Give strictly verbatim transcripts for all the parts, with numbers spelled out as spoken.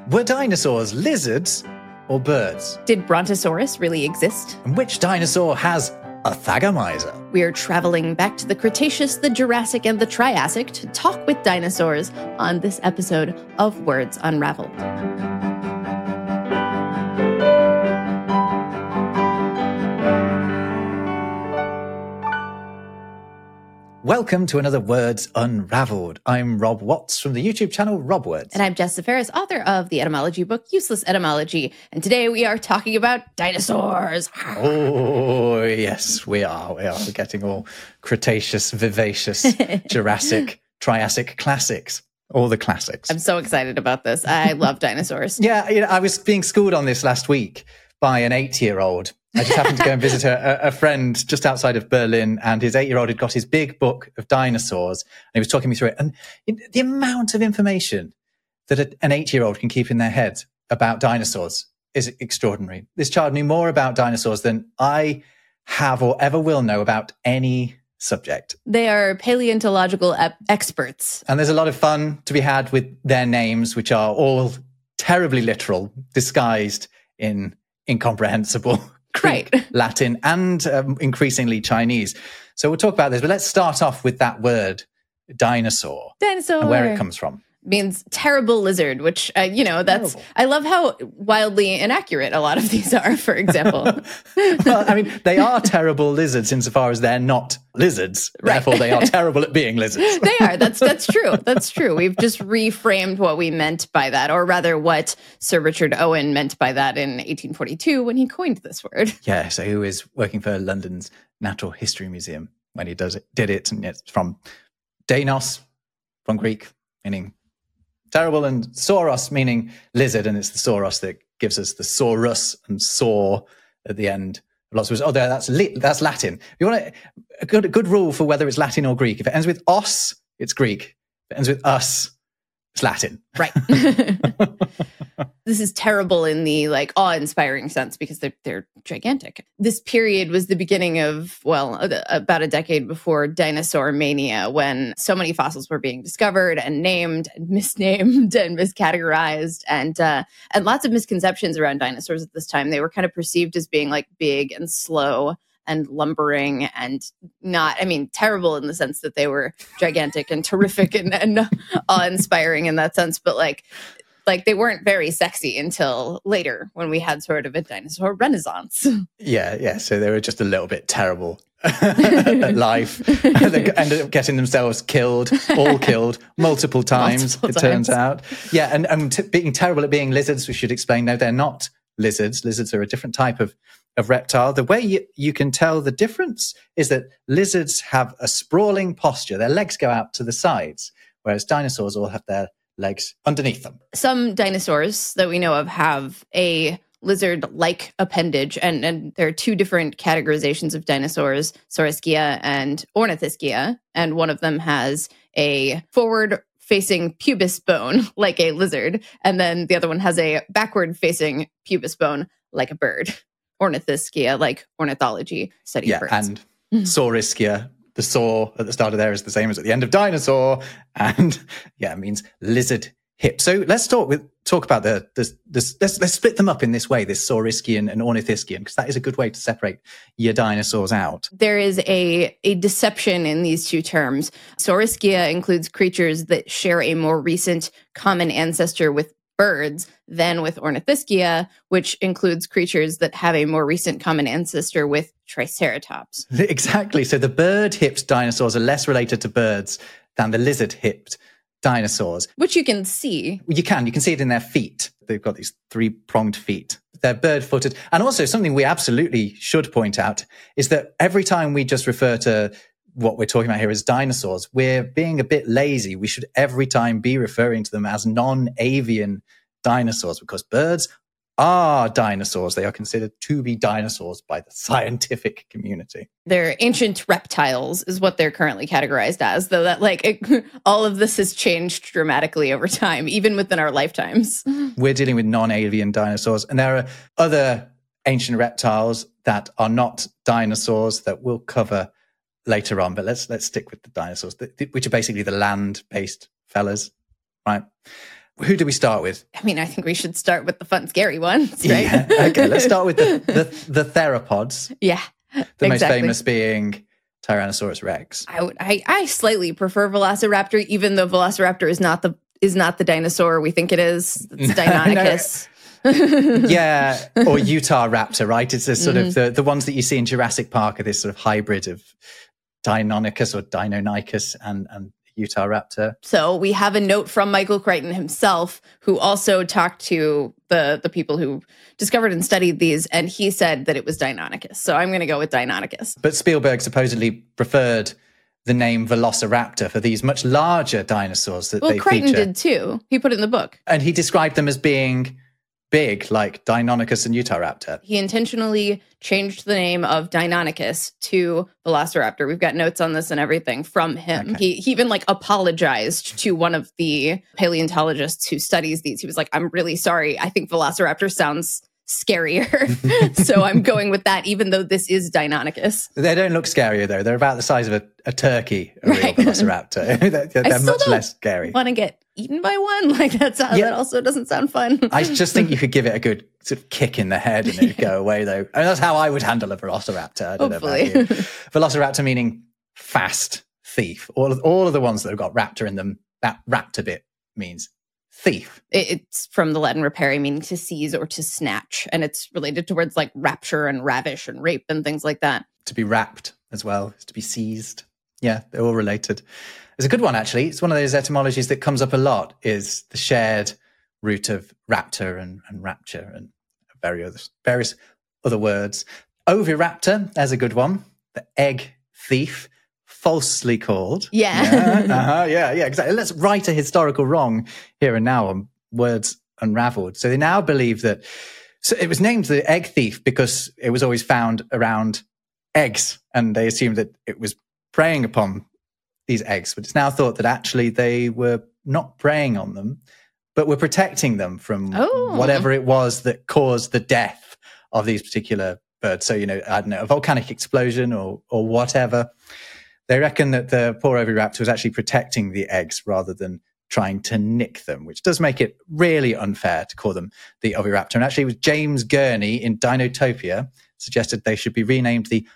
Were dinosaurs lizards or birds? Did Brontosaurus really exist? And which dinosaur has a thagomizer? We're traveling back to the Cretaceous, the Jurassic, and the Triassic to talk with dinosaurs on this episode of Words Unraveled. Welcome to another Words Unraveled. I'm Rob Watts from the YouTube channel Rob Words. And I'm Jessica Ferris, author of the etymology book Useless Etymology. And today we are talking about dinosaurs. Oh, yes, we are. We are. We're getting all Cretaceous, Vivacious, Jurassic, Triassic classics. All the classics. I'm so excited about this. I love dinosaurs. Yeah, you know, I was being schooled on this last week by an eight-year-old. I just happened to go and visit a, a friend just outside of Berlin, and his eight-year-old had got his big book of dinosaurs, and he was talking me through it. And it, the amount of information that a, an eight-year-old can keep in their head about dinosaurs is extraordinary. This child knew more about dinosaurs than I have or ever will know about any subject. They are paleontological ep- experts. And there's a lot of fun to be had with their names, which are all terribly literal, disguised in incomprehensible Greek, right. Latin, and um, increasingly Chinese. So we'll talk about this, but let's start off with that word, dinosaur. Dinosaur. And where it comes from. Means terrible lizard, which, uh, you know, that's, terrible. I love how wildly inaccurate a lot of these are, for example. Well, I mean, they are terrible lizards insofar as they're not lizards. Right. Therefore, they are terrible at being lizards. They are. That's that's true. That's true. We've just reframed what we meant by that, or rather what Sir Richard Owen meant by that in eighteen forty-two when he coined this word. Yeah, so he was working for London's Natural History Museum when he does it, did it. And it's from Deinos, from Greek, meaning terrible, and sauros meaning lizard, and it's the sauros that gives us the saurus and saw at the end. Lots of words. Oh, there, that's that's Latin. If you want a, a good a good rule for whether it's Latin or Greek. If it ends with os, it's Greek. If it ends with us, it's Latin. Right. This is terrible in the like awe-inspiring sense because they're they're gigantic. This period was the beginning of, well, about a decade before dinosaur mania, when so many fossils were being discovered and named and misnamed and miscategorized, and uh, and lots of misconceptions around dinosaurs at this time. They were kind of perceived as being like big and slow and lumbering and not, I mean, terrible in the sense that they were gigantic and terrific and, and awe-inspiring in that sense, but like, like they weren't very sexy until later when we had sort of a dinosaur renaissance. Yeah, yeah. So they were just a little bit terrible at life. They ended up getting themselves killed, all killed, multiple times, multiple it times. turns out. Yeah, and, and t- being terrible at being lizards, we should explain, no, they're not lizards. Lizards are a different type of, of reptile. The way you, you can tell the difference is that lizards have a sprawling posture. Their legs go out to the sides, whereas dinosaurs all have their legs underneath them. Some dinosaurs that we know of have a lizard-like appendage, and, and there are two different categorizations of dinosaurs, Sauriskia and Ornithischia, and one of them has a forward-facing pubis bone, like a lizard, and then the other one has a backward-facing pubis bone, like a bird. Ornithischia, like ornithology, study yeah, of birds. And Sauriskia, the saw at the start of there is the same as at the end of dinosaur, and yeah, it means lizard hip. So let's talk with talk about the this this let's let's split them up in this way, this Saurischian and Ornithischian, because that is a good way to separate your dinosaurs out. There is a a deception in these two terms. Sauriskia includes creatures that share a more recent common ancestor with birds than with Ornithischia, which includes creatures that have a more recent common ancestor with Triceratops. Exactly. So the bird-hipped dinosaurs are less related to birds than the lizard-hipped dinosaurs. Which you can see. You can. You can see it in their feet. They've got these three-pronged feet. They're bird-footed. And also something we absolutely should point out is that every time we just refer to what we're talking about here as dinosaurs, we're being a bit lazy. We should every time be referring to them as non-avian dinosaurs, because birds are dinosaurs. They are considered to be dinosaurs by the scientific community. They're ancient reptiles is what they're currently categorized as, though that like it, all of this has changed dramatically over time, even within our lifetimes. We're dealing with non-avian dinosaurs, and there are other ancient reptiles that are not dinosaurs that we'll cover later on, but let's let's stick with the dinosaurs, which are basically the land-based fellas, right? who do we start with? I mean, I think we should start with the fun, scary ones, right? Yeah. Okay, let's start with the, the, the theropods. Yeah, The exactly. most famous being Tyrannosaurus Rex. I, would, I I slightly prefer Velociraptor, even though Velociraptor is not the is not the dinosaur we think it is. It's Deinonychus. Yeah, or Utah Raptor, right? It's a sort mm-hmm. of the, the ones that you see in Jurassic Park are this sort of hybrid of Deinonychus or Deinonychus and, and Utah Raptor. So we have a note from Michael Crichton himself, who also talked to the, the people who discovered and studied these, and he said that it was Deinonychus. So I'm going to go with Deinonychus. But Spielberg supposedly preferred the name Velociraptor for these much larger dinosaurs that well, they Crichton feature. did too. He put it in the book. And he described them as being big, like Deinonychus and Utah Raptor. He intentionally changed the name of Deinonychus to Velociraptor. We've got notes on this and everything from him. Okay. He, he even like apologized to one of the paleontologists who studies these. He was like, I'm really sorry. I think Velociraptor sounds scarier. So I'm going with that, even though this is Deinonychus. They don't look scarier, though. They're about the size of a, a turkey, a right. real Velociraptor. they're they're much less scary. Want to get eaten by one? Like that's yeah. That also doesn't sound fun. I just think you could give it a good sort of kick in the head and it'd go away, though. And that's how I would handle a Velociraptor. I don't Hopefully. know about you. Velociraptor meaning fast thief. All of, all of the ones that have got raptor in them, that raptor bit means thief. It's from the Latin rapere, meaning to seize or to snatch. And it's related to words like rapture and ravish and rape and things like that. To be wrapped as well, is to be seized. Yeah, they're all related. There's a good one, actually. It's one of those etymologies that comes up a lot, is the shared root of raptor and, and rapture and various other, various other words. Oviraptor, there's a good one. The egg thief. Falsely called. Yeah. Yeah, uh-huh, yeah, yeah, exactly. Let's right a historical wrong here and now on Words Unraveled. So they now believe that, so it was named the egg thief because it was always found around eggs, and they assumed that it was preying upon these eggs. But it's now thought that actually they were not preying on them, but were protecting them from oh. whatever it was that caused the death of these particular birds. So, you know, I don't know, a volcanic explosion or or whatever. They reckon that the poor oviraptor was actually protecting the eggs rather than trying to nick them, which does make it really unfair to call them the oviraptor. And actually, it was James Gurney in Dinotopia suggested they should be renamed the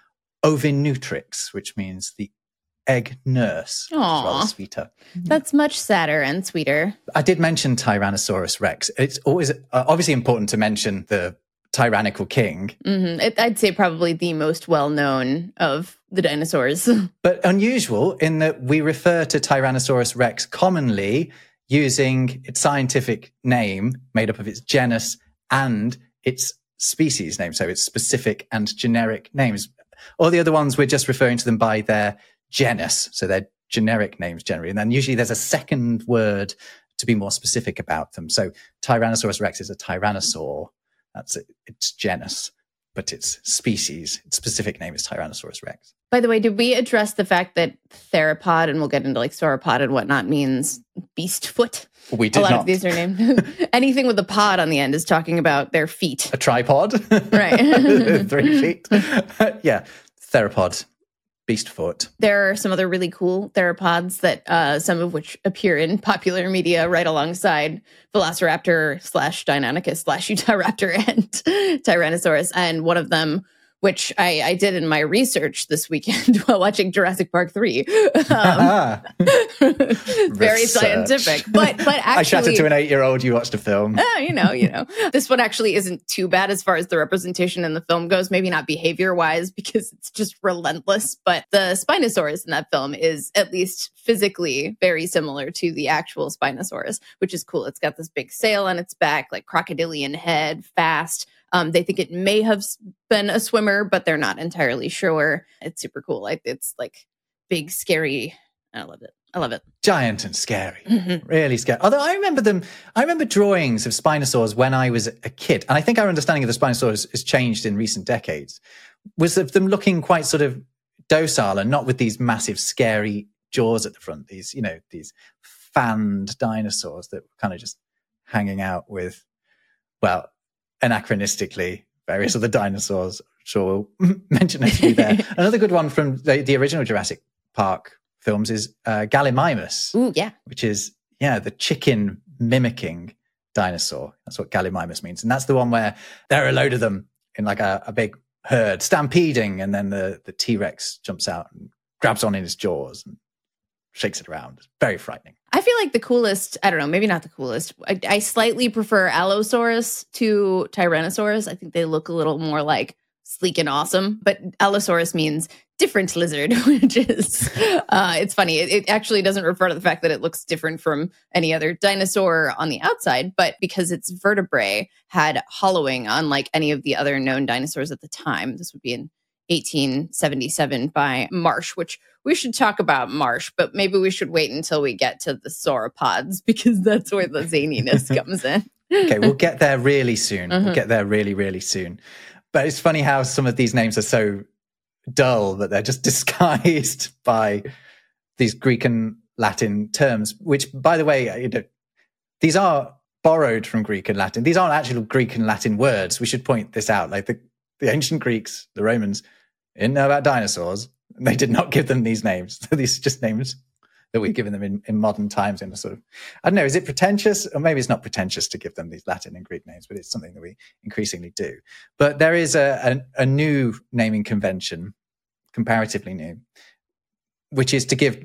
Ovinutrix, which means the egg nurse. Which is rather sweeter. That's much sadder and sweeter. I did mention Tyrannosaurus Rex. It's always uh, obviously important to mention the tyrannical king. Mm-hmm. It, I'd say probably the most well-known of the dinosaurs. But unusual in that we refer to Tyrannosaurus Rex commonly using its scientific name made up of its genus and its species name, so its specific and generic names. All the other ones, we're just referring to them by their genus, so their generic names generally. And then usually there's a second word to be more specific about them. So Tyrannosaurus Rex is a tyrannosaur. That's it, its genus, but its species, its specific name is Tyrannosaurus Rex. By the way, did we address the fact that theropod, and we'll get into like sauropod and whatnot, means beast foot? We did A lot not. of these are named. Anything with a pod on the end is talking about their feet. A tripod. Right. Three feet. Yeah. Theropod. Beast foot. There are some other really cool theropods that uh, some of which appear in popular media right alongside Velociraptor slash Deinonychus slash Utahraptor and Tyrannosaurus. And one of them, which I, I did in my research this weekend while watching Jurassic Park three. Um, very scientific. But but actually, I shouted to an eight-year-old, you watched a film. Uh, you know, you know. This one actually isn't too bad as far as the representation in the film goes. Maybe not behavior-wise because it's just relentless. But the Spinosaurus in that film is at least physically very similar to the actual Spinosaurus, which is cool. It's got this big sail on its back, like crocodilian head, fast. Um, they think it may have been a swimmer, but they're not entirely sure. It's super cool. Like it's like big, scary. I love it. I love it. Giant and scary. Mm-hmm. Really scary. Although I remember them, I remember drawings of Spinosaurs when I was a kid. And I think our understanding of the Spinosaurs has changed in recent decades. Was of them looking quite sort of docile and not with these massive, scary jaws at the front. These, you know, these fanned dinosaurs that were kind of just hanging out with, well, anachronistically, various other dinosaurs. Sure, we'll mention a few there. Another good one from the, the original Jurassic Park films is uh, Gallimimus. Ooh, yeah. Which is, yeah, the chicken mimicking dinosaur. That's what Gallimimus means. And that's the one where there are a load of them in like a, a big herd stampeding, and then the, the T-Rex jumps out and grabs on in his jaws and shakes it around. It's very frightening. I feel like the coolest, I don't know, maybe not the coolest. I, I slightly prefer Allosaurus to Tyrannosaurus. I think they look a little more like sleek and awesome. But Allosaurus means different lizard, which is, uh, it's funny. It, it actually doesn't refer to the fact that it looks different from any other dinosaur on the outside, but because its vertebrae had hollowing, unlike any of the other known dinosaurs at the time. This would be in eighteen seventy-seven by Marsh, which we should talk about Marsh, but maybe we should wait until we get to the sauropods, because that's where the zaniness comes in. Okay, we'll get there really soon. Mm-hmm. We'll get there really, really soon. But it's funny how some of these names are so dull that they're just disguised by these Greek and Latin terms, which, by the way, you know, these are borrowed from Greek and Latin. These aren't actual Greek and Latin words. We should point this out. Like the, the ancient Greeks, the Romans, didn't know about dinosaurs. They did not give them these names. These are just names that we've given them in, in modern times in a sort of, I don't know, is it pretentious? Or maybe it's not pretentious to give them these Latin and Greek names, but it's something that we increasingly do. But there is a, a, a new naming convention, comparatively new, which is to give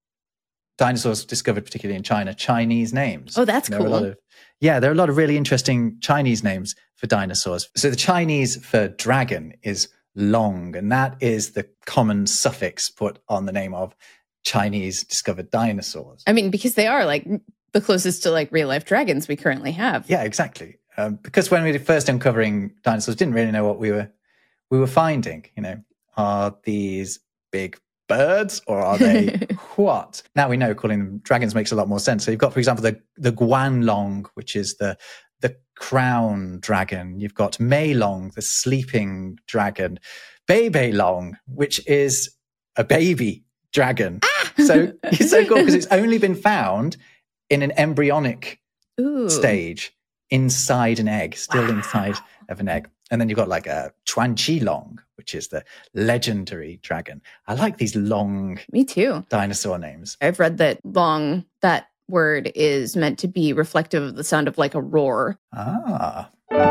dinosaurs discovered particularly in China Chinese names. Oh, that's there cool. Are a lot of, yeah, there are a lot of really interesting Chinese names for dinosaurs. So the Chinese for dragon is long, and that is the common suffix put on the name of Chinese discovered dinosaurs. I mean, because they are like the closest to like real life dragons we currently have. Yeah, exactly. Um, because when we were first uncovering dinosaurs, didn't really know what we were we were finding. You know, are these big birds or are they what? Now we know calling them dragons makes a lot more sense. So you've got, for example, the the Guanlong, which is the the crown dragon. You've got Meilong, the sleeping dragon. Beibei-long, which is a baby dragon. Ah! So it's so cool because it's only been found in an embryonic Ooh. stage inside an egg, still Wow. inside of an egg. And then you've got like a Chuanqilong, which is the legendary dragon. I like these long Me too. dinosaur names. I've read that long, that word is meant to be reflective of the sound of like a roar. Ah.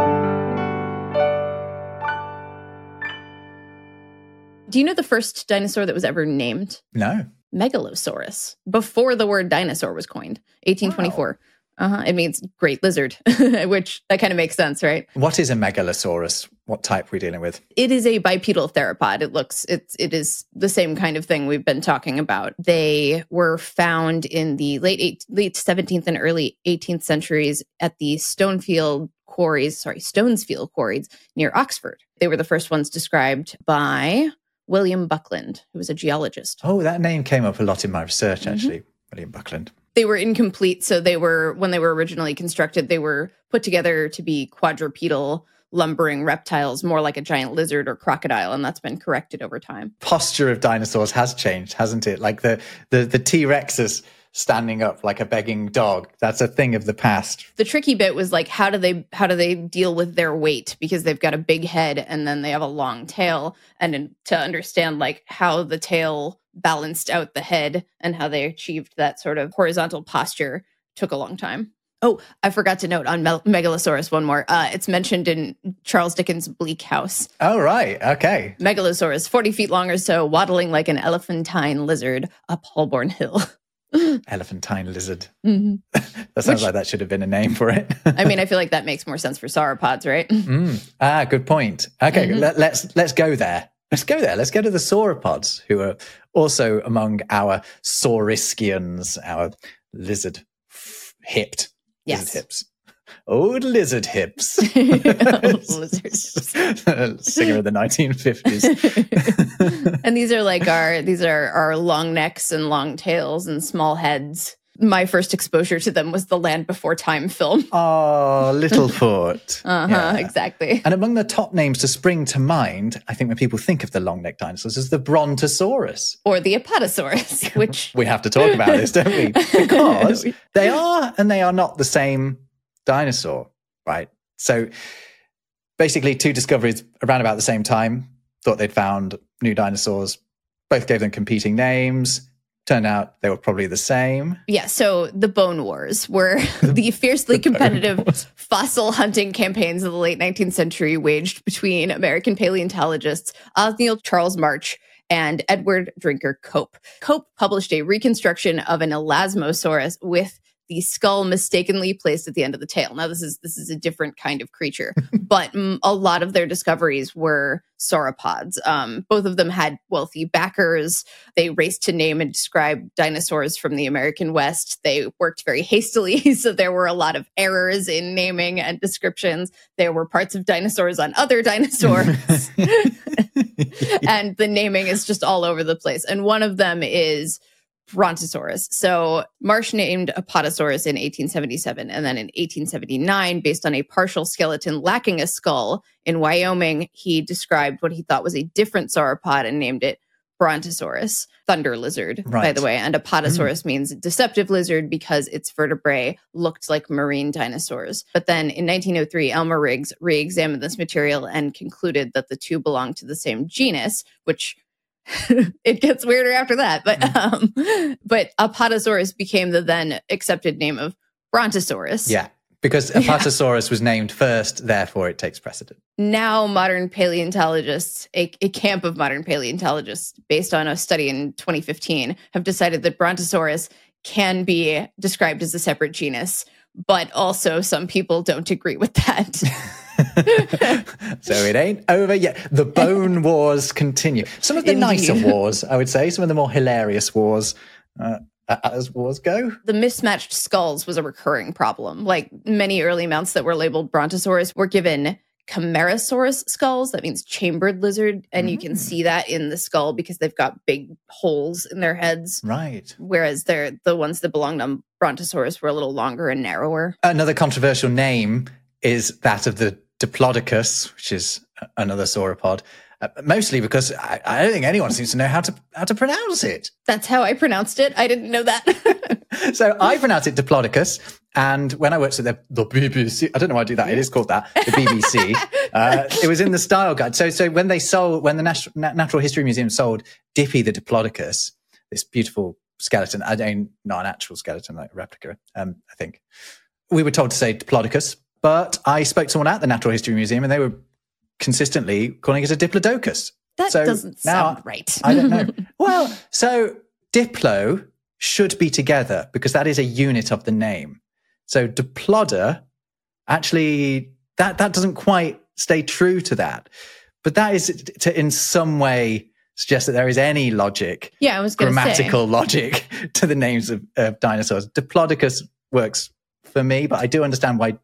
Do you know the first dinosaur that was ever named? No. Megalosaurus, before the word dinosaur was coined, eighteen twenty-four. Wow. Uh-huh. It means great lizard, which that kind of makes sense, right? What is a megalosaurus? What type are we dealing with? It is a bipedal theropod. It looks, it's, it is the same kind of thing we've been talking about. They were found in the late eight, late seventeenth and early eighteenth centuries at the Stonefield quarries, sorry, Stonesfield quarries near Oxford. They were the first ones described by William Buckland, who was a geologist. Oh, that name came up a lot in my research, actually. Mm-hmm. William Buckland. They were incomplete. So they were, when they were originally constructed, they were put together to be quadrupedal lumbering reptiles, more like a giant lizard or crocodile. And that's been corrected over time. Posture of dinosaurs has changed, hasn't it? Like the, the, the T-Rexes standing up like a begging dog. That's a thing of the past. The tricky bit was like, how do they how do they deal with their weight? Because they've got a big head and then they have a long tail. And in, to understand like how the tail balanced out the head and how they achieved that sort of horizontal posture took a long time. Oh, I forgot to note on Me- Megalosaurus one more. Uh, it's mentioned in Charles Dickens' Bleak House. Oh, right. Okay. Megalosaurus, forty feet long or so, waddling like an elephantine lizard up Holborn Hill. Elephantine lizard. Mm-hmm. That sounds Which, like that should have been a name for it. I mean, I feel like that makes more sense for sauropods, right? Mm. Ah, good point. Okay, Mm-hmm. let, let's let's go there. Let's go there. Let's go to the sauropods, who are also among our saurischians, our lizard hipped Yes. lizard hips. Old lizard hips. Old lizard hips. Singer of the nineteen fifties. And these are like our these are our long necks and long tails and small heads. My first exposure to them was the Land Before Time film. Oh, Littlefoot. Uh-huh, Yeah. exactly. And among the top names to spring to mind, I think when people think of the long-necked dinosaurs, is the Brontosaurus. Or the Apatosaurus, which... We have to talk about this, don't we? Because they are and they are not the same dinosaur, right? So basically two discoveries around about the same time, thought they'd found new dinosaurs, both gave them competing names, Turned out they were probably the same. Yeah, so the Bone Wars were the fiercely competitive fossil hunting campaigns of the late nineteenth century waged between American paleontologists Othniel Charles March and Edward Drinker Cope. Cope published a reconstruction of an Elasmosaurus with the skull mistakenly placed at the end of the tail. Now, this is this is a different kind of creature, but mm, a lot of their discoveries were sauropods. Um, both of them had wealthy backers. They raced to name and describe dinosaurs from the American West. They worked very hastily, so there were a lot of errors in naming and descriptions. There were parts of dinosaurs on other dinosaurs. And the naming is just all over the place. And one of them is Brontosaurus. So Marsh named Apatosaurus in eighteen seventy-seven, and then in eighteen seventy-nine, based on a partial skeleton lacking a skull in Wyoming, he described what he thought was a different sauropod and named it Brontosaurus, thunder lizard, right. by the way. And Apatosaurus mm. means deceptive lizard because its vertebrae looked like marine dinosaurs. But then in nineteen oh three, Elmer Riggs re-examined this material and concluded that the two belonged to the same genus, which it gets weirder after that. But mm. um, but Apatosaurus became the then accepted name of Brontosaurus. Yeah, because Apatosaurus yeah. was named first, therefore it takes precedent. Now modern paleontologists, a, a camp of modern paleontologists, based on a study in twenty fifteen, have decided that Brontosaurus can be described as a separate genus, but also some people don't agree with that. So it ain't over yet. The bone wars continue. Some of the Indeed. nicer wars, I would say, some of the more hilarious wars, uh, as wars go. The mismatched skulls was a recurring problem. Like many early mounts that were labeled Brontosaurus were given Camarasaurus skulls. That means chambered lizard. And mm. you can see that in the skull because they've got big holes in their heads. Right. Whereas they're the ones that belonged on Brontosaurus were a little longer and narrower. Another controversial name is that of the Diplodocus, which is another sauropod, uh, mostly because I, I don't think anyone seems to know how to how to pronounce it. That's how I pronounced it. I didn't know that. So I pronounce it Diplodocus, and when I worked at the, the B B C, I don't know why I do that. It is called that, the B B C. uh, it was in the style guide. So so when they sold, when the Nat- Natural History Museum sold Dippy the Diplodocus, this beautiful skeleton, I don't not an actual skeleton, like a replica, um, I think, we were told to say Diplodocus. But I spoke to someone at the Natural History Museum and they were consistently calling it a Diplodocus. That so doesn't sound right. I don't know. Well, so Diplo should be together because that is a unit of the name. So Diploda, actually, that, that doesn't quite stay true to that. But that is to in some way suggest that there is any logic, yeah, I was grammatical say. logic to the names of, of dinosaurs. Diplodocus works for me, but I do understand why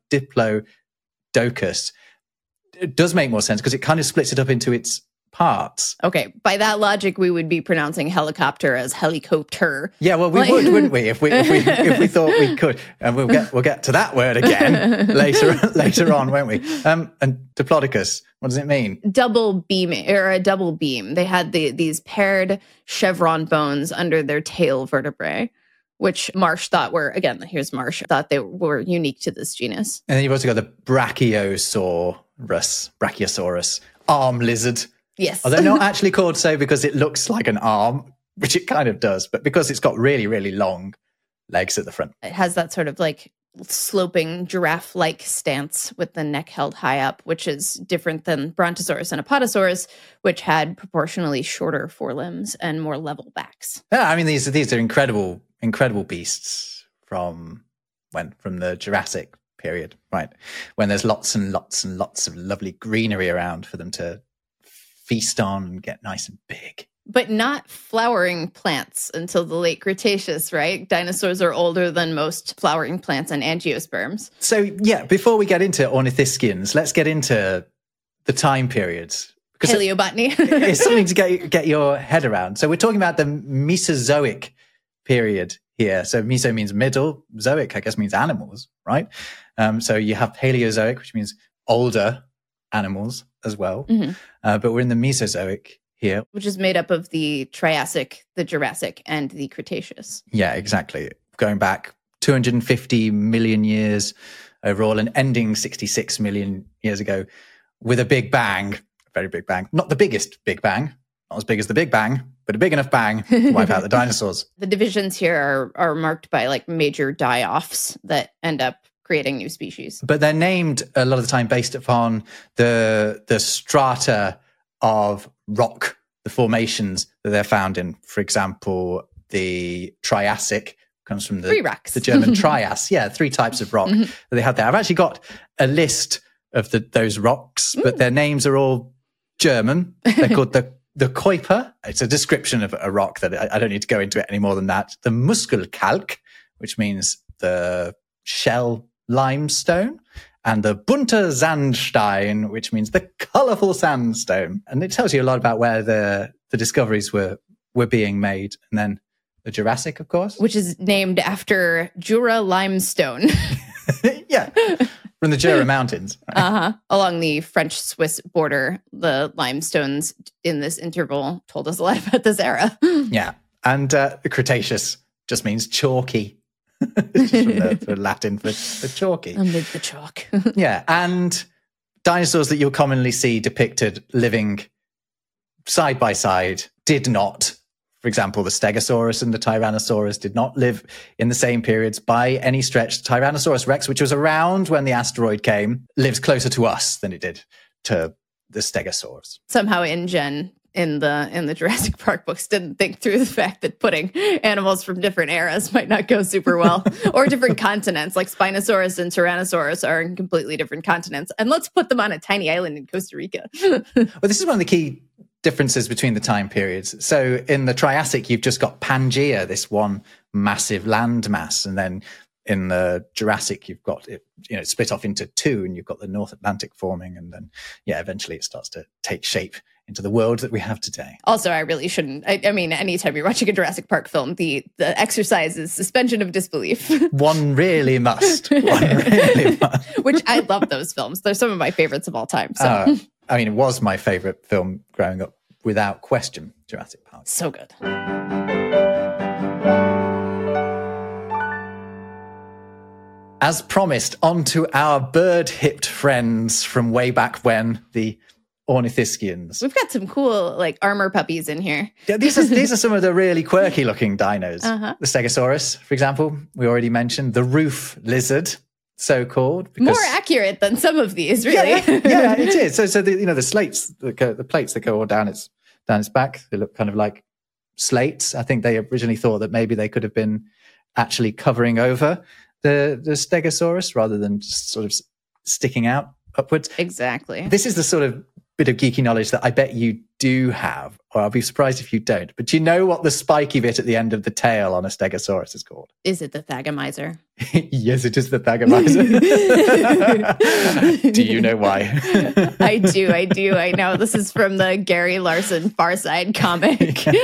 Diplodocus it does make more sense because it kind of splits it up into its parts. Okay, by that logic, we would be pronouncing helicopter as helicopter. Yeah, well, we like... would, wouldn't we? If we if we if we thought we could, and we'll get we'll get to that word again later later on, won't we? Um, and Diplodocus, what does it mean? Double beaming or a double beam. They had the these paired chevron bones under their tail vertebrae, which Marsh thought were, again, here's Marsh, thought they were unique to this genus. And then you've also got the Brachiosaurus, Brachiosaurus, arm lizard. Yes. Although not actually called so because it looks like an arm, which it kind of does, but because it's got really, really long legs at the front. It has that sort of like sloping giraffe-like stance with the neck held high up, which is different than Brontosaurus and Apatosaurus, which had proportionally shorter forelimbs and more level backs. Yeah, I mean, these, these are incredible incredible beasts from when from the Jurassic period, right? When there's lots and lots and lots of lovely greenery around for them to feast on and get nice and big. But not flowering plants until the late Cretaceous, right? Dinosaurs are older than most flowering plants and angiosperms. So yeah, before we get into ornithischians, let's get into the time periods. Paleobotany. It's something to get get your head around. So we're talking about the Mesozoic period here. So meso means middle, zoic, I guess, means animals, right? Um, so you have Paleozoic, which means older animals as well. Mm-hmm. Uh, but we're in the Mesozoic here. Which is made up of the Triassic, the Jurassic, and the Cretaceous. Yeah, exactly. Going back two hundred fifty million years overall and ending sixty-six million years ago with a big bang, a very big bang. Not the biggest big bang, Not as big as the Big Bang, but a big enough bang to wipe out the dinosaurs. The divisions here are, are marked by like major die-offs that end up creating new species. But they're named a lot of the time based upon the the strata of rock, the formations that they're found in. For example, the Triassic comes from the, three rocks. the German Trias. Yeah, three types of rock mm-hmm. that they have there. I've actually got a list of the, those rocks, but mm. their names are all German. They're called the The Kuiper. It's a description of a rock that I, I don't need to go into it any more than that. The Muskelkalk, which means the shell limestone, and the Bunter Sandstein, which means the colourful sandstone. And it tells you a lot about where the, the discoveries were, were being made. And then the Jurassic, of course. Which is named after Jura limestone. Yeah. From the Jura Mountains. Uh-huh. Along the French-Swiss border, the limestones in this interval told us a lot about this era. Yeah. And uh, the Cretaceous just means chalky. It's just from the, the Latin for, for chalky. Amid the chalk. Yeah. And dinosaurs that you'll commonly see depicted living side by side did not. For example, the Stegosaurus and the Tyrannosaurus did not live in the same periods by any stretch. The Tyrannosaurus rex, which was around when the asteroid came, lives closer to us than it did to the Stegosaurus. Somehow InGen in the in the Jurassic Park books didn't think through the fact that putting animals from different eras might not go super well. Or different continents, like Spinosaurus and Tyrannosaurus are in completely different continents. And let's put them on a tiny island in Costa Rica. Well, this is one of the key differences between the time periods. So in the Triassic, you've just got Pangaea, this one massive landmass. And then in the Jurassic, you've got it, you know, split off into two, and you've got the North Atlantic forming. And then, yeah, eventually it starts to take shape into the world that we have today. Also, I really shouldn't. I, I mean, anytime you're watching a Jurassic Park film, the, the exercise is suspension of disbelief. One really must. One really must. Which I love those films. They're some of my favorites of all time. So. Uh, I mean, it was my favorite film growing up, without question, Jurassic Park. So good. As promised, on to our bird-hipped friends from way back when, the Ornithischians. We've got some cool, like, armor puppies in here. Yeah, these are these are some of the really quirky-looking dinos. Uh-huh. The Stegosaurus, for example, we already mentioned. The roof lizard, so called. Because, more accurate than some of these, really. Yeah, yeah, it is. So, so the, you know, the slates, that go, the plates that go all down its down its back, they look kind of like slates. I think they originally thought that maybe they could have been actually covering over the the Stegosaurus rather than just sort of sticking out upwards. Exactly. This is the sort of bit of geeky knowledge that I bet you do have, or I'll be surprised if you don't. But do you know what the spiky bit at the end of the tail on a Stegosaurus is called? Is it the Thagomizer? Yes, it is the Thagomizer. Do you know why? I do, I do. I know. This is from the Gary Larson Far Side comic.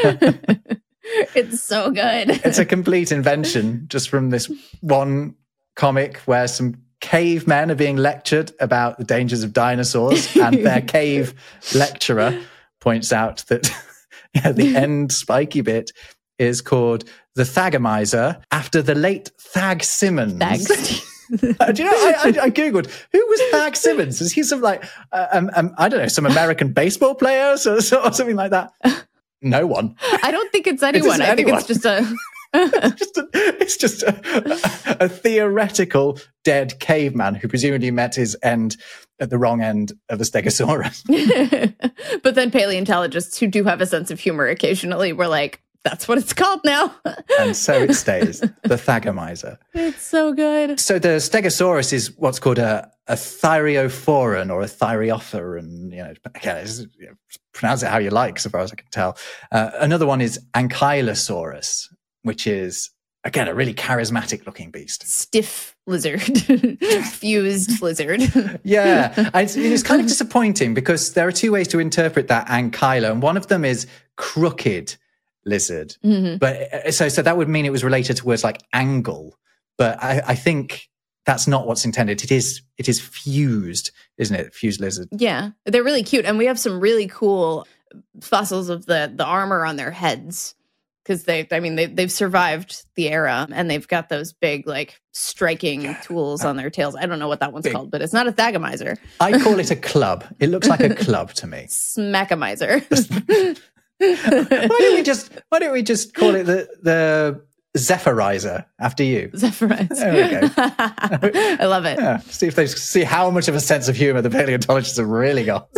It's so good. It's a complete invention just from this one comic where some cavemen are being lectured about the dangers of dinosaurs, and their cave lecturer points out that yeah, the end spiky bit is called the Thagomizer after the late Thag Simmons. Thanks. Do you know, I, I, I Googled, who was Thag Simmons? Is he some like, uh, um, um, I don't know, some American baseball player or, or something like that? No one. I don't think it's anyone. I anyone. think it's just a... it's just, a, it's just a, a, a theoretical dead caveman who presumably met his end at the wrong end of the Stegosaurus. But then paleontologists who do have a sense of humor occasionally were like, that's what it's called now. And so it stays, the Thagomizer. It's so good. So the Stegosaurus is what's called a, a thyreophoran or a thyreophoran. You know, again, it's, you know, pronounce it how you like, so far as I can tell. Uh, another one is Ankylosaurus, which is, again, a really charismatic looking beast. Stiff lizard. Fused lizard. Yeah. It's, it's kind of disappointing because there are two ways to interpret that ankylo, and one of them is crooked lizard. Mm-hmm. But so so that would mean it was related to words like angle. But I, I think that's not what's intended. It is it is fused, isn't it? Fused lizard. Yeah. They're really cute. And we have some really cool fossils of the, the armor on their heads. Because they, I mean, they, they've survived the era, and they've got those big, like, striking yeah. tools on their tails. I don't know what that one's big. called, but it's not a Thagomizer. I call it a club. It looks like a club to me. Smackomizer. why don't we just why don't we just call it the the Zephyrizer after you? Zephyrizer. There we go. I love it. Yeah, see if they see how much of a sense of humor the paleontologists have really got.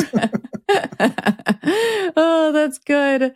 Oh, that's good.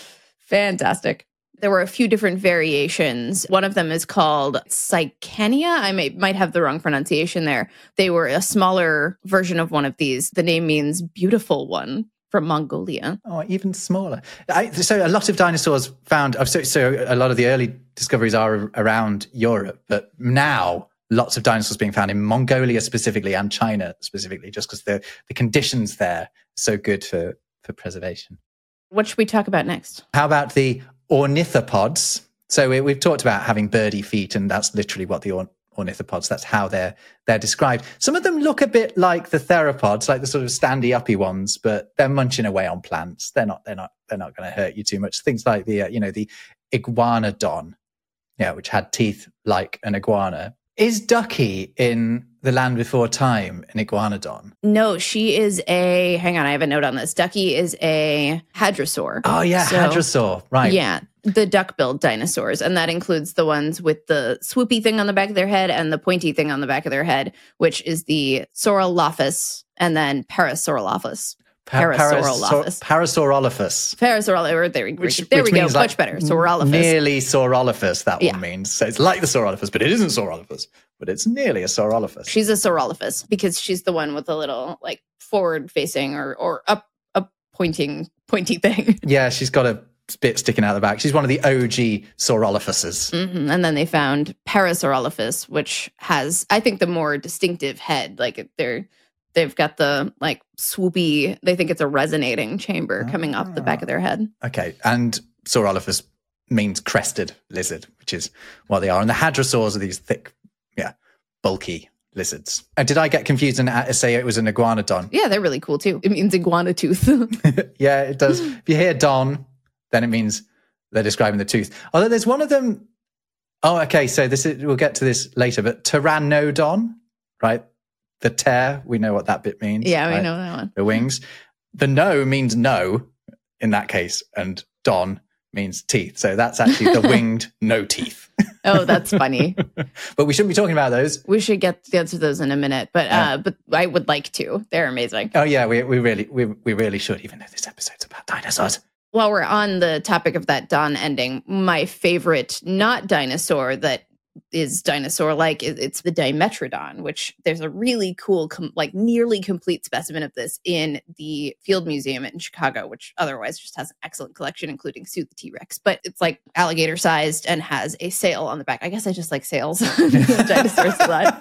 Fantastic. There were a few different variations. One of them is called Cycania. I may, might have the wrong pronunciation there. They were a smaller version of one of these. The name means beautiful one from Mongolia. Oh, even smaller. I, so a lot of dinosaurs found, so, so a lot of the early discoveries are around Europe, but now lots of dinosaurs being found in Mongolia specifically and China specifically, just because the, the conditions there are so good for, for preservation. What should we talk about next? How about the ornithopods? So we, we've talked about having birdie feet, and that's literally what the or, ornithopods, that's how they're they're described. Some of them look a bit like the theropods, like the sort of standy uppy ones, but they're munching away on plants. They're not they're not they're not going to hurt you too much. Things like the uh, you know the iguanodon, yeah, which had teeth like an iguana. Is Ducky in The Land Before Time an iguanodon? No, she is a, hang on, I have a note on this. Ducky is a hadrosaur. Oh, yeah, so, hadrosaur, right. Yeah, the duck-billed dinosaurs. And that includes the ones with the swoopy thing on the back of their head and the pointy thing on the back of their head, which is the Saurolophus and then Parasaurolophus. Parasaurolophus. Parasaurolophus. Parasaurolophus. There, which, there which we go. Like much better. Saurolophus. Nearly Saurolophus, that yeah. one means. So it's like the Saurolophus, but it isn't Saurolophus. But it's nearly a Saurolophus. She's a Saurolophus because she's the one with the little like forward-facing or or up up pointing pointy thing. Yeah, she's got a bit sticking out the back. She's one of the O G Saurolophuses. Mm-hmm. And then they found Parasaurolophus, which has, I think, the more distinctive head. Like they're They've got the like swoopy, they think it's a resonating chamber coming ah. off the back of their head. Okay. And Saurolophus means crested lizard, which is what they are. And the hadrosaurs are these thick, yeah, bulky lizards. And did I get confused and say it was an iguanodon? Yeah, they're really cool too. It means iguana tooth. Yeah, it does. If you hear don, then it means they're describing the tooth. Although there's one of them. Oh, okay. So this is, we'll get to this later, but pteranodon, right? The tear, we know what that bit means. Yeah, we right? know that one. The wings. The no means no in that case, and don means teeth. So that's actually the winged no teeth. Oh, that's funny. But we shouldn't be talking about those. We should get get to those in a minute, but yeah. uh, but I would like to. They're amazing. Oh yeah, we we really we we really should, even though this episode's about dinosaurs. While we're on the topic of that don ending, my favorite not dinosaur that is dinosaur-like, it's the Dimetrodon, which there's a really cool, com- like nearly complete specimen of this in the Field Museum in Chicago, which otherwise just has an excellent collection, including Sue the T-Rex. But it's like alligator-sized and has a sail on the back. I guess I just like sails. Dinosaurs a lot.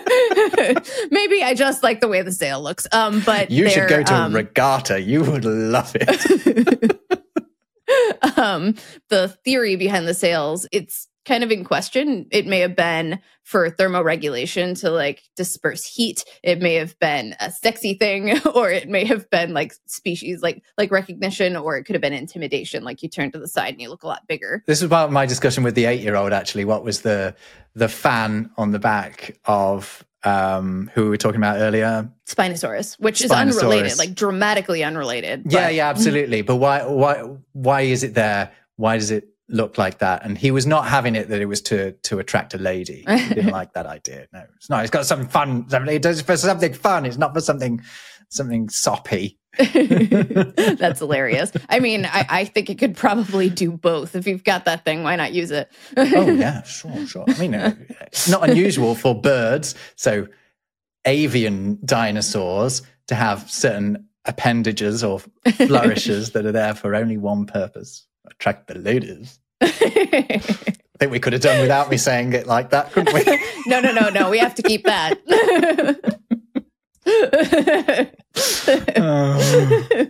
Maybe I just like the way the sail looks. Um, but you should go to um, a regatta. You would love it. um, the theory behind the sails, it's kind of in question. It may have been for thermoregulation to like disperse heat. It may have been a sexy thing, or it may have been like species like like recognition, or it could have been intimidation, like you turn to the side and you look a lot bigger. This was about my discussion with the eight-year-old actually. What was the the fan on the back of um who we were talking about earlier? Spinosaurus, which Spinosaurus. is unrelated, like dramatically unrelated. Yeah, but... yeah, absolutely. But why why why is it there? Why does it look like that? And he was not having it that it was to to attract a lady. He didn't like that idea. No, it's not. It's got something fun. It does it for something fun. It's not for something something soppy. That's hilarious. I mean, I, I think it could probably do both. If you've got that thing, why not use it? Oh yeah, sure, sure. I mean, it's not unusual for birds, so avian dinosaurs, to have certain appendages or flourishes that are there for only one purpose: attract the ladies. I think we could have done without me saying it like that, couldn't we? no, no, no, no. We have to keep that. oh.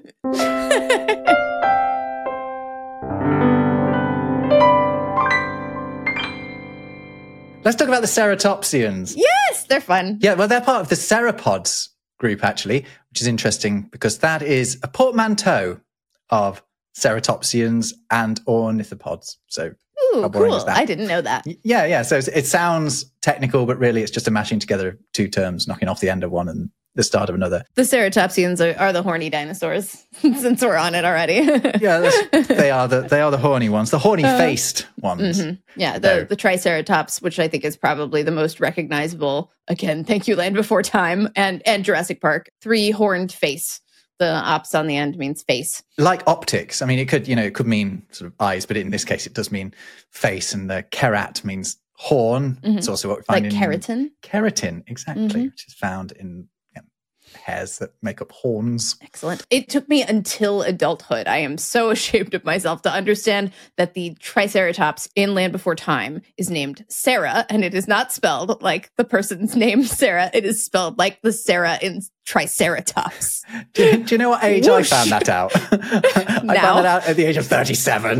Let's talk about the ceratopsians. Yes, they're fun. Yeah, well, they're part of the ceropods group, actually, which is interesting because that is a portmanteau of ceratopsians and ornithopods. So, ooh, how boring cool. is that? I didn't know that. Yeah, yeah. So it sounds technical, but really it's just a mashing together of two terms, knocking off the end of one and the start of another. The ceratopsians are, are the horny dinosaurs, since we're on it already. Yeah, that's, they are the they are the horny ones, the horny-faced uh, ones. Mm-hmm. Yeah, the, the Triceratops, which I think is probably the most recognizable. Again, thank you, Land Before Time and, and Jurassic Park. Three-horned face. The ops on the end means face. Like optics. I mean, it could, you know, it could mean sort of eyes, but in this case, it does mean face. And the kerat means horn. Mm-hmm. It's also what we find like in keratin. Keratin, exactly, mm-hmm. which is found in you know, hairs that make up horns. Excellent. It took me until adulthood. I am so ashamed of myself to understand that the Triceratops in Land Before Time is named Sarah, and it is not spelled like the person's name, Sarah. It is spelled like the Sarah in Triceratops. Do, do you know what age Whoosh. I found that out? I now? found that out at the age of thirty-seven.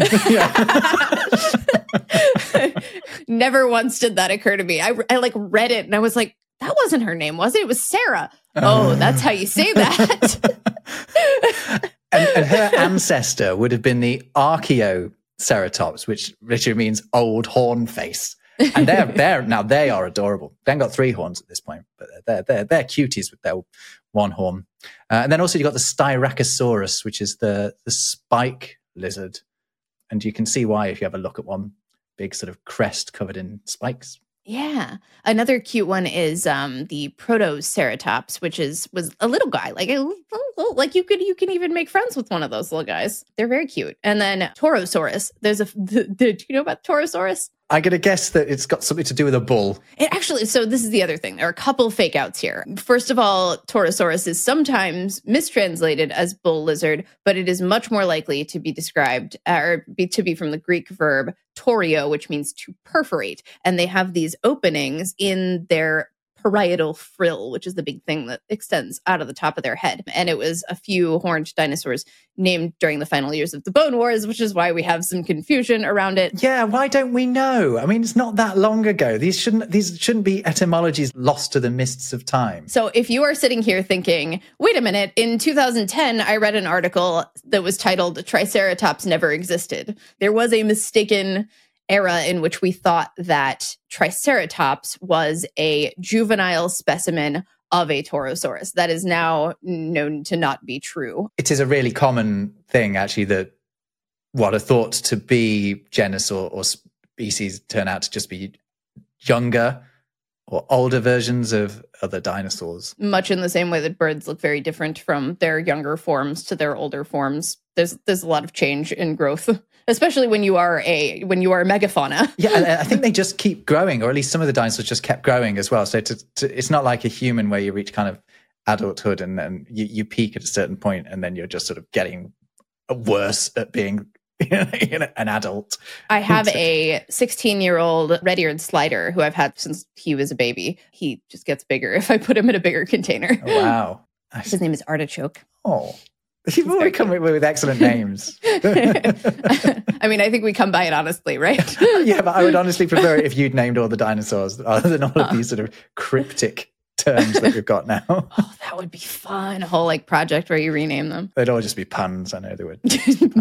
Never once did that occur to me. I, I like read it and I was like, that wasn't her name, was it? It was Sarah. Uh, oh, that's how you say that. and, and her ancestor would have been the Archaeoceratops, which literally means old horn face. And they're they're now they are adorable. They haven't got three horns at this point, but they're they're they're cuties with their one horn. Uh, and then also you've got the Styracosaurus, which is the the spike lizard, and you can see why if you have a look at one. Big sort of crest covered in spikes. Yeah. Another cute one is um, the Protoceratops, which is was a little guy. Like a, like you could you can even make friends with one of those little guys. They're very cute. And then Torosaurus. There's a. The, the, do you know about Torosaurus? I'm going to guess that it's got something to do with a bull. It actually, so this is the other thing. There are a couple fake outs here. First of all, Torosaurus is sometimes mistranslated as bull lizard, but it is much more likely to be described or be, to be from the Greek verb torio, which means to perforate. And they have these openings in their parietal frill, which is the big thing that extends out of the top of their head. And it was a few horned dinosaurs named during the final years of the Bone Wars, which is why we have some confusion around it. Yeah, why don't we know? I mean, it's not that long ago. These shouldn't these shouldn't be etymologies lost to the mists of time. So if you are sitting here thinking, wait a minute, in two thousand ten, I read an article that was titled Triceratops Never Existed. There was a mistaken era in which we thought that Triceratops was a juvenile specimen of a Torosaurus. That is now known to not be true. It is a really common thing, actually, that what are thought to be genus or, or species turn out to just be younger or older versions of other dinosaurs. Much in the same way that birds look very different from their younger forms to their older forms. There's there's a lot of change in growth, especially when you are a when you are a megafauna. Yeah, and I think they just keep growing, or at least some of the dinosaurs just kept growing as well. So to, to, it's not like a human where you reach kind of adulthood and then you, you peak at a certain point and then you're just sort of getting worse at being you know, an adult. I have a sixteen-year-old red-eared slider who I've had since he was a baby. He just gets bigger if I put him in a bigger container. Oh, wow. His name is Artichoke. Oh, you've always come up with excellent names. I mean, I think we come by it honestly, right? Yeah, but I would honestly prefer it if you'd named all the dinosaurs rather than all of these sort of cryptic terms that we've got now. Oh, that would be fun. A whole like project where you rename them. They'd all just be puns. I know they would.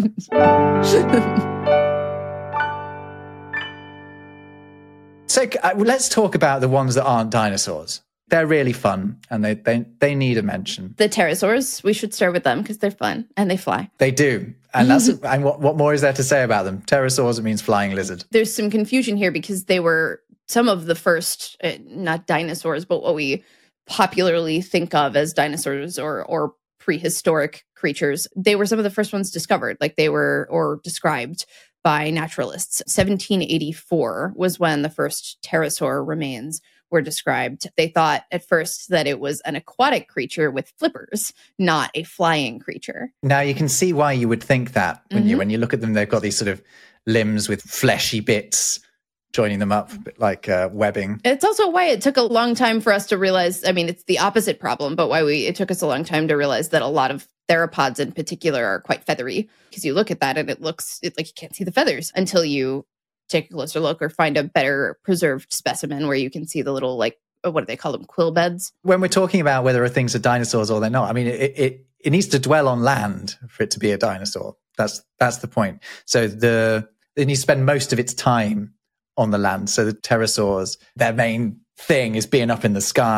So uh, let's talk about the ones that aren't dinosaurs. They're really fun and they, they, they need a mention. The pterosaurs, we should start with them because they're fun and they fly. They do. And that's and what, what more is there to say about them? Pterosaurs, it means flying lizard. There's some confusion here because they were some of the first, uh, not dinosaurs, but what we popularly think of as dinosaurs or or prehistoric creatures. They were some of the first ones discovered, like they were, or described by naturalists. seventeen eighty-four was when the first pterosaur remains were described. They thought at first that it was an aquatic creature with flippers, not a flying creature. Now you can see why you would think that when Mm-hmm. you when you look at them. They've got these sort of limbs with fleshy bits joining them up, a bit like uh, webbing. It's also why it took a long time for us to realize, I mean, it's the opposite problem, but why we it took us a long time to realize that a lot of theropods in particular are quite feathery, because you look at that and it looks it, like you can't see the feathers until you take a closer look or find a better preserved specimen where you can see the little, like, what do they call them, quill beds? When we're talking about whether a thing's a dinosaur or they're not, I mean, it, it it needs to dwell on land for it to be a dinosaur. That's that's the point. So the it needs to spend most of its time on the land. So the pterosaurs, their main thing is being up in the sky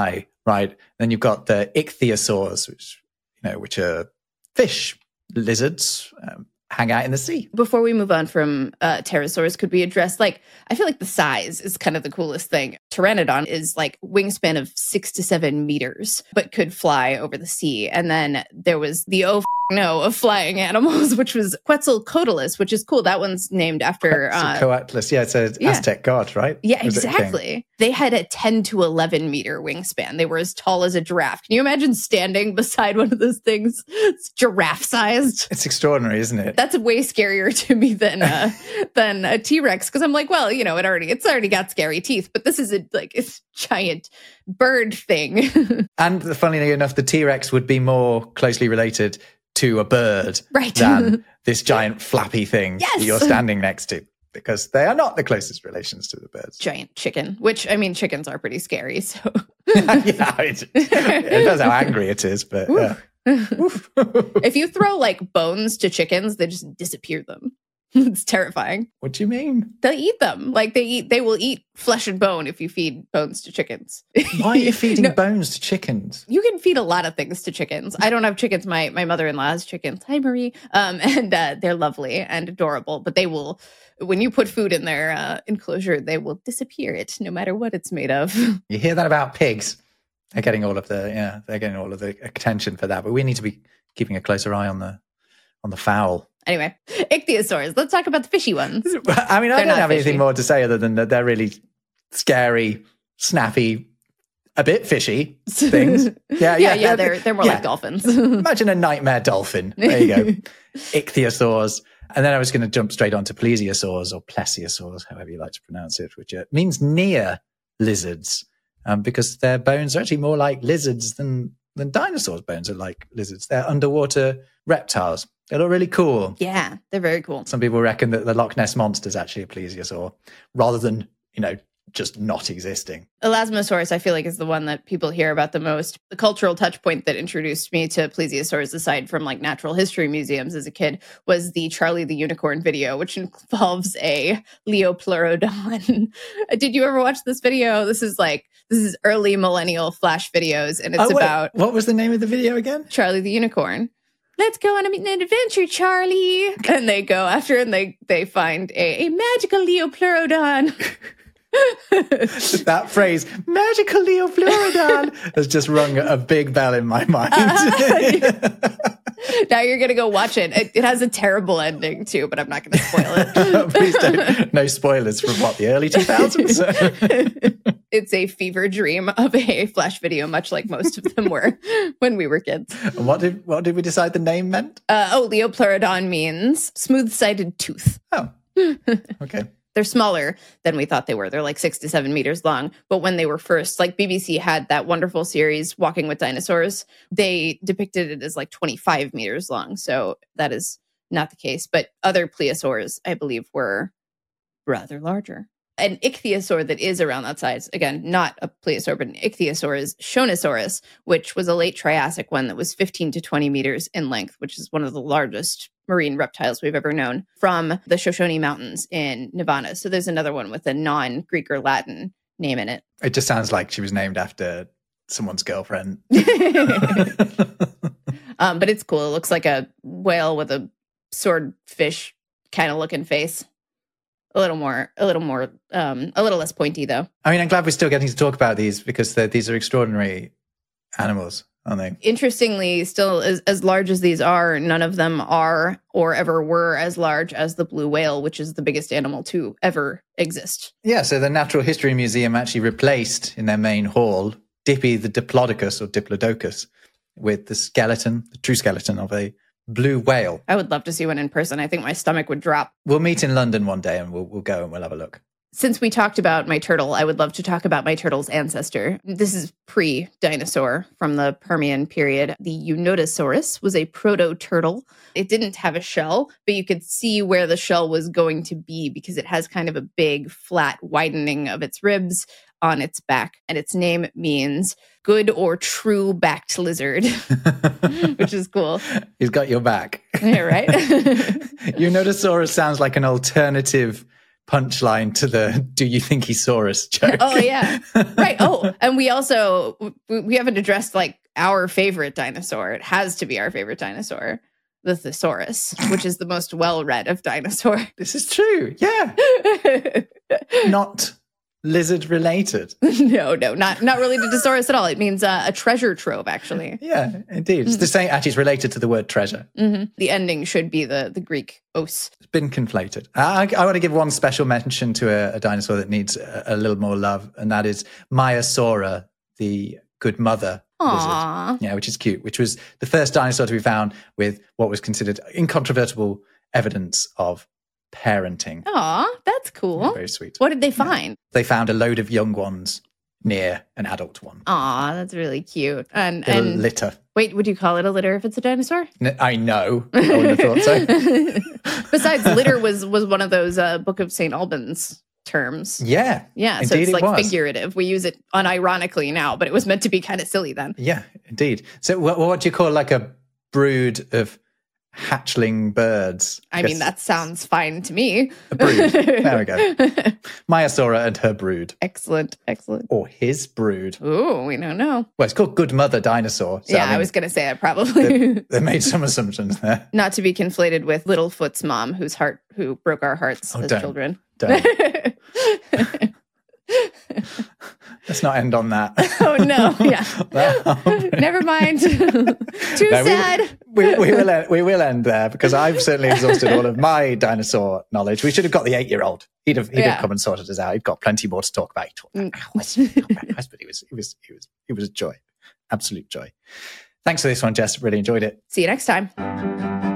right? Then you've got the ichthyosaurs, which, you know, which are fish lizards, um, hang out in the sea. Before we move on from uh, pterosaurs, could we address, like, I feel like the size is kind of the coolest thing. Pteranodon is like wingspan of six to seven meters, but could fly over the sea. And then there was the oh f- no of flying animals, which was Quetzalcoatlus, which is cool. That one's named after uh, Quetzalcoatlus. Yeah, it's an yeah. Aztec god, right? Yeah, exactly. They had a ten to eleven meter wingspan. They were as tall as a giraffe. Can you imagine standing beside one of those things? It's giraffe sized. It's extraordinary, isn't it? That's way scarier to me than uh, than a T-Rex, because I'm like, well, you know, it already it's already got scary teeth, but this is a like it's giant bird thing. And funnily enough, the T-Rex would be more closely related to a bird right. than this giant flappy thing yes. that you're standing next to, because they are not the closest relations to the birds. Giant chicken, which, I mean, chickens are pretty scary, so. yeah, it, it depends how angry it is, but yeah. If you throw, like, bones to chickens, they just disappear them. It's terrifying. What do you mean? They'll eat them. Like, they eat, they will eat flesh and bone if you feed bones to chickens. Why are you feeding no, bones to chickens? You can feed a lot of things to chickens. I don't have chickens. My my mother-in-law has chickens. Hi, Marie. Um, and uh, they're lovely and adorable, but they will, when you put food in their uh, enclosure, they will disappear it, no matter what it's made of. You hear that about pigs? They're getting all of the yeah, they're getting all of the attention for that. But we need to be keeping a closer eye on the on the fowl. Anyway, ichthyosaurs. Let's talk about the fishy ones. I mean, I they're don't have fishy. anything more to say other than that they're really scary, snappy, a bit fishy things. yeah, Yeah, yeah, yeah. They're they're, they're more yeah. like dolphins. Imagine a nightmare dolphin. There you go. Ichthyosaurs. And then I was going to jump straight on to plesiosaurs or plesiosaurs, however you like to pronounce it, which uh, means near lizards, um, because their bones are actually more like lizards than, than dinosaurs' bones are like lizards. They're underwater reptiles. They look really cool. Yeah, they're very cool. Some people reckon that the Loch Ness Monster is actually a plesiosaur rather than, you know, just not existing. Elasmosaurus, I feel like, is the one that people hear about the most. The cultural touch point that introduced me to plesiosaurs, aside from like natural history museums as a kid, was the Charlie the Unicorn video, which involves a Leopleurodon. Did you ever watch this video? This is like, this is early millennial flash videos, and it's oh, wait, about... What was the name of the video again? Charlie the Unicorn. Let's go on an adventure, Charlie. And they go after and they, they find a, a magical Leopleurodon. That phrase, magical Leopleurodon, has just rung a big bell in my mind. Uh, now you're going to go watch it. it. It has a terrible ending too, but I'm not going to spoil it. Please don't. No spoilers from what, the early two thousands? It's a fever dream of a flash video, much like most of them were when we were kids. And what did what did we decide the name meant? Uh, oh, Leopleurodon means smooth-sided tooth. Oh, okay. They're smaller than we thought they were. They're like six to seven meters long. But when they were first, like B B C had that wonderful series, Walking with Dinosaurs, they depicted it as like twenty-five meters long. So that is not the case. But other plesiosaurs, I believe, were rather larger. An ichthyosaur that is around that size, again, not a plesiosaur, but an ichthyosaur is Shonisaurus, which was a late Triassic one that was fifteen to twenty meters in length, which is one of the largest marine reptiles we've ever known, from the Shoshone Mountains in Nevada. So there's another one with a non-Greek or Latin name in it. It just sounds like she was named after someone's girlfriend. um, but it's cool. It looks like a whale with a swordfish kind of looking face. A little more, a little more, um, a little less pointy, though. I mean, I'm glad we're still getting to talk about these because these are extraordinary animals, aren't they? Interestingly, still as, as large as these are, none of them are or ever were as large as the blue whale, which is the biggest animal to ever exist. Yeah, so the Natural History Museum actually replaced in their main hall Dippy the Diplodocus or Diplodocus with the skeleton, the true skeleton of a blue whale. I would love to see one in person. I think my stomach would drop. We'll meet in London one day and we'll we'll go and we'll have a look. Since we talked about my turtle, I would love to talk about my turtle's ancestor. This is pre-dinosaur from the Permian period. The Eunotosaurus was a proto-turtle. It didn't have a shell, but you could see where the shell was going to be because it has kind of a big, flat widening of its ribs on its back. And its name means good or true backed lizard, which is cool. He's got your back. Yeah, right? Eunotosaurus sounds like an alternative punchline to the "Do you think he saw us?" joke. Oh yeah, right. Oh, and we also we haven't addressed like our favorite dinosaur. It has to be our favorite dinosaur, the thesaurus, which is the most well-read of dinosaur. This is true. Yeah, not lizard related. no, no, not not related to Saurus at all. It means uh, a treasure trove, actually. Yeah, indeed. It's the same. Actually, it's related to the word treasure. Mm-hmm. The ending should be the the Greek os. It's been conflated. I, I want to give one special mention to a, a dinosaur that needs a, a little more love, and that is Maiasaura, the good mother Aww. lizard. Yeah, which is cute. Which was the first dinosaur to be found with what was considered incontrovertible evidence of parenting. Aw, that's cool. Yeah, very sweet. What did they find? Yeah. They found a load of young ones near an adult one. Aw, that's really cute. And A and litter. wait, would you call it a litter if it's a dinosaur? N- I know. I wouldn't have thought so. Besides, litter was was one of those uh, Book of Saint Albans terms. Yeah. Yeah, so indeed it's like it was. figurative. We use it unironically now, but it was meant to be kind of silly then. Yeah, indeed. So what, what do you call like a brood of hatchling birds? I mean, that sounds fine to me. A brood. There we go. Maiasaura and her brood. Excellent, excellent. Or his brood. Ooh, we don't know. Well, it's called Good Mother Dinosaur. So, yeah, I, I, mean, was going to say it probably. they, they made some assumptions there. Not to be conflated with Littlefoot's mom, whose heart, who broke our hearts Oh, as don't. children. Don't. Let's not end on that. Oh, no. Yeah. Never mind. Too No, sad. We, we, we, will end, we will end there because I've certainly exhausted all of my dinosaur knowledge. We should have got the eight-year-old. He'd have, he'd Yeah. have come and sorted us out. He'd got plenty more to talk about. He talked about Mm. hours, he talked about hours, but he was, he was, he was, he was a joy. Absolute joy. Thanks for this one, Jess. Really enjoyed it. See you next time.